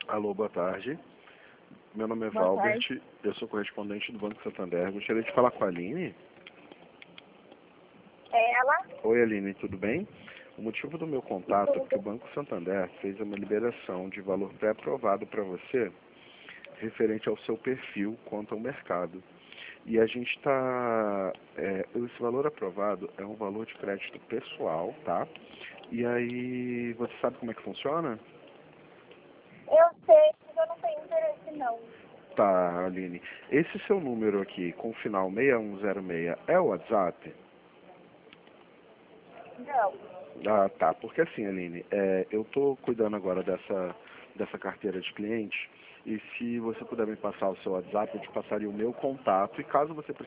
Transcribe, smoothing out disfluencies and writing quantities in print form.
Alô, boa tarde. Meu nome é Boa Valbert, tarde. eu sou correspondente do Banco Santander. Gostaria de falar com a Aline. É ela? Oi, Aline, tudo bem? O motivo do meu contato é porque o Banco Santander fez uma liberação de valor pré-aprovado para você, referente ao seu perfil quanto ao mercado. E a gente está... esse valor aprovado é um valor de crédito pessoal, tá? E aí, você sabe como é que funciona? Eu sei, mas eu não tenho interesse não. Tá, Aline. Esse seu número aqui, com o final 6106, é o WhatsApp? Não. Ah, tá. Porque assim, Aline, eu tô cuidando agora dessa carteira de cliente, e se você puder me passar o seu WhatsApp, eu te passaria o meu contato, e caso você